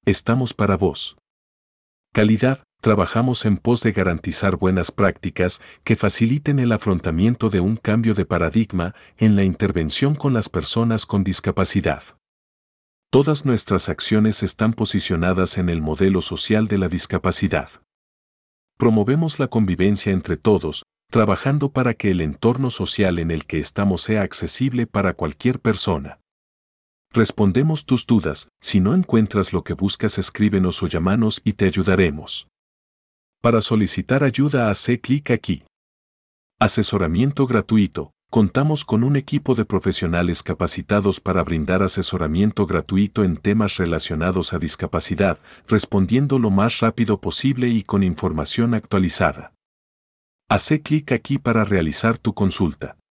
estamos para vos. Calidad, trabajamos en pos de garantizar buenas prácticas que faciliten el afrontamiento de un cambio de paradigma en la intervención con las personas con discapacidad. Todas nuestras acciones están posicionadas en el modelo social de la discapacidad. Promovemos la convivencia entre todos, trabajando para que el entorno social en el que estamos sea accesible para cualquier persona. Respondemos tus dudas, si no encuentras lo que buscas escríbenos o llámanos y te ayudaremos. Para solicitar ayuda hace clic aquí. Asesoramiento gratuito. Contamos con un equipo de profesionales capacitados para brindar asesoramiento gratuito en temas relacionados a discapacidad, respondiendo lo más rápido posible y con información actualizada. Haz clic aquí para realizar tu consulta.